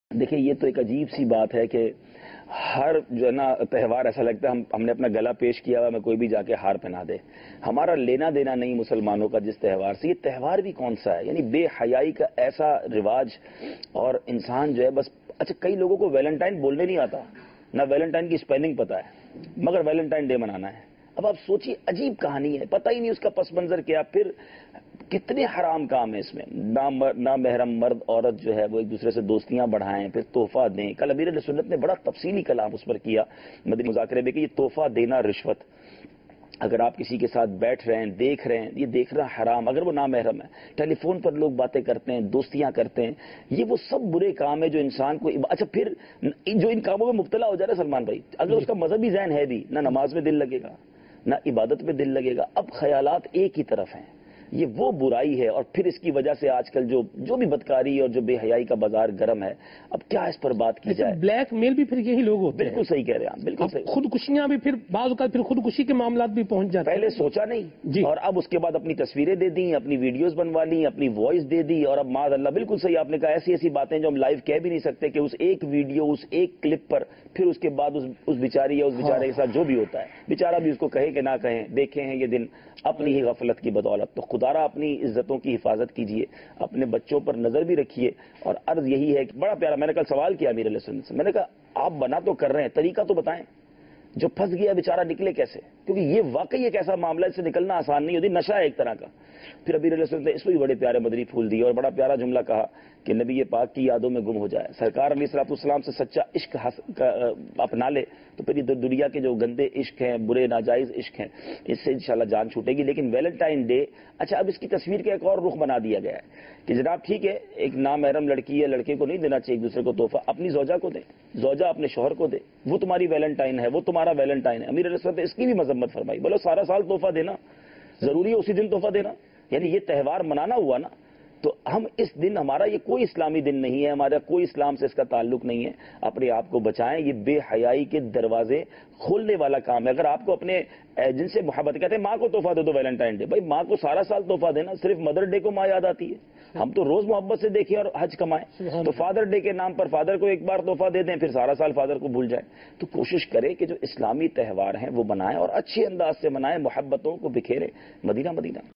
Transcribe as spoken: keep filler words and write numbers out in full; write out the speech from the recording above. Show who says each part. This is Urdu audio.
Speaker 1: دیکھیں یہ تو ایک عجیب سی بات ہے کہ ہر جو ہے نا تہوار ایسا لگتا ہے ہم ہم نے اپنا گلا پیش کیا ہوا میں کوئی بھی جا کے ہار پہنا دے. ہمارا لینا دینا نہیں مسلمانوں کا جس تہوار سے. یہ تہوار بھی کون سا ہے؟ یعنی بے حیائی کا ایسا رواج. اور انسان جو ہے بس اچھا کئی لوگوں کو ویلنٹائن بولنے نہیں آتا, نہ ویلنٹائن کی اسپیلنگ پتا ہے, مگر ویلنٹائن ڈے منانا ہے. اب آپ سوچیے عجیب کہانی ہے, پتہ ہی نہیں اس کا پس منظر کیا. پھر کتنے حرام کام ہیں اس میں. نا محرم مرد عورت جو ہے وہ ایک دوسرے سے دوستیاں بڑھائیں, پھر تحفہ دیں. کل امیر اہل سنت نے بڑا تفصیلی کلام اس پر کیا مدنی مذاکرے میں کہ یہ تحفہ دینا رشوت. اگر آپ کسی کے ساتھ بیٹھ رہے ہیں دیکھ رہے ہیں, یہ دیکھنا حرام اگر وہ نامحرم ہے. ٹیلی فون پر لوگ باتیں کرتے ہیں, دوستیاں کرتے ہیں, یہ وہ سب برے کام ہے جو انسان کو. اچھا پھر جو ان کاموں میں مبتلا ہو جا رہا ہے سلمان بھائی, اگر اس کا مذہبی ذہن ہے بھی, نہ نماز میں دل لگے گا نہ عبادت میں دل لگے گا. اب خیالات ایک ہی طرف ہیں. یہ وہ برائی ہے, اور پھر اس کی وجہ سے آج کل جو جو بھی بدکاری اور جو بے حیائی کا بازار گرم ہے. اب کیا اس پر بات کی جائے؟
Speaker 2: بلیک میل بھی پھر یہی لوگ ہوتے ہیں.
Speaker 1: بالکل صحیح کہہ رہے ہیں, بالکل صحیح.
Speaker 2: خودکشیاں بھی پھر بعض اوقات پھر خودکشی کے معاملات بھی پہنچ جاتے ہیں.
Speaker 1: پہلے سوچا نہیں
Speaker 2: جی,
Speaker 1: اور اب اس کے بعد اپنی تصویریں دے دی, اپنی ویڈیوز بنوا لی, اپنی وائس دے دی, اور اب معاذ اللہ بالکل صحیح آپ نے کہا ایسی ایسی باتیں جو ہم لائیو کہہ بھی نہیں سکتے کہ اس ایک ویڈیو اس ایک کلپ پر پھر اس کے بعد اس بیچاری یا اس بیچارے کے ساتھ جو بھی ہوتا ہے, بیچارہ بھی اس کو کہے کہ نہ کہیں. دیکھے ہیں یہ دن اپنی ہی غفلت کی بدولت. تو خدارا اپنی عزتوں کی حفاظت کیجئے, اپنے بچوں پر نظر بھی رکھیے. اور عرض یہی ہے کہ بڑا پیارا, میں نے کل سوال کیا امیر علیہ السلام سے, میں نے کہا آپ بنا تو کر رہے ہیں, طریقہ تو بتائیں, جو پھنس گیا بیچارہ نکلے کیسے؟ کیونکہ یہ واقعی ایک ایسا معاملہ ہے, اس سے نکلنا آسان نہیں ہوتی, نشہ ہے ایک طرح کا. پھر امیر علیہ السلام نے اس کو بھی بڑے پیارے مدنی پھول دیے اور بڑا پیارا جملہ کہا کہ نبی پاک کی یادوں میں گم ہو جائے. سرکار علیہ الصلوۃ والسلام سے سچا عشق اپنا لے تو پھر یہ دنیا کے جو گندے عشق ہیں, برے ناجائز عشق ہیں, اس سے انشاءاللہ جان چھوٹے گی. لیکن ویلنٹائن ڈے, اچھا اب اس کی تصویر کا ایک اور رخ بنا دیا گیا ہے کہ جناب ٹھیک ہے ایک نامحرم لڑکی ہے, لڑکے کو نہیں دینا چاہیے ایک دوسرے کو تحفہ, اپنی زوجہ کو دے, زوجہ اپنے شوہر کو دے, وہ تمہاری ویلنٹائن ہے, وہ تمہارا ویلنٹائن ہے. امیر علیہ السلام نے اس کی بھی مذمت فرمائی, بولو سارا سال تحفہ دینا ضروری ہے, اسی دن تحفہ دینا, یعنی یہ تہوار منانا ہوا نا. تو ہم اس دن, ہمارا یہ کوئی اسلامی دن نہیں ہے, ہمارا کوئی اسلام سے اس کا تعلق نہیں ہے. اپنے آپ کو بچائیں, یہ بے حیائی کے دروازے کھولنے والا کام ہے. اگر آپ کو اپنے جن سے محبت, کہتے ہیں ماں کو تحفہ دے دو ویلنٹائن ڈے, بھائی ماں کو سارا سال تحفہ دینا, صرف مدر ڈے کو ماں یاد آتی ہے. ہم تو روز محبت سے دیکھیں اور حج کمائیں. تو فادر ڈے کے نام پر فادر کو ایک بار تحفہ دے دیں, پھر سارا سال فادر کو بھول جائیں. تو کوشش کریں کہ جو اسلامی تہوار ہیں وہ منائیں اور اچھے انداز سے منائیں, محبتوں کو بکھیریں. مدینہ مدینہ.